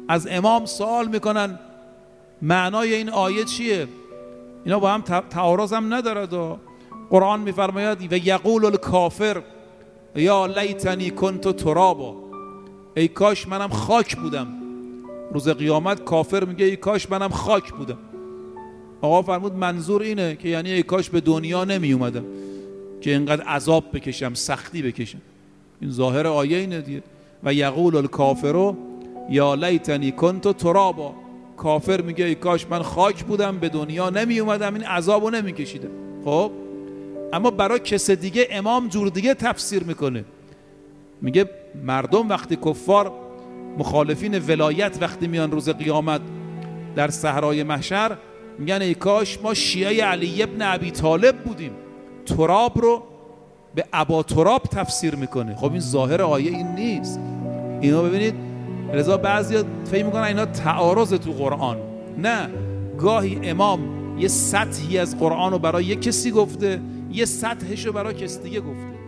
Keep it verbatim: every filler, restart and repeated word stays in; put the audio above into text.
از امام سوال میکنن معنای این آیه چیه؟ اینا با هم تعارض هم ندارد و قرآن میفرماید و یقول الکافر یا لیتنی کنت ترابا، ای کاش منم خاک بودم. روز قیامت کافر میگه ای کاش منم خاک بودم. آقا فرمود منظور اینه که یعنی ای کاش به دنیا نمی اومدم که اینقدر عذاب بکشم، سختی بکشم. این ظاهر آیه اینه دیگه. و یقول الکافر یا لیتنی کنت ترابا، کافر میگه ای کاش من خاک بودم، به دنیا نمی اومدم، این عذابو نمی کشیدم. خب اما برای کس دیگه امام جور دیگه تفسیر میکنه. میگه مردم وقتی کفار مخالفین ولایت وقتی میان روز قیامت در صحرای محشر میگن ای کاش ما شیعه علی ابن ابی طالب بودیم. تراب رو به ابا تراب تفسیر میکنه. خب این ظاهر آیه این نیست. اینا ببینید لذا بعضیا فکر میکنن اینا تعارض تو قرآن. نه، گاهی امام یه سطحی از قرآن رو برای یه کسی گفته، یه سطحش رو برای کسی دیگه گفته.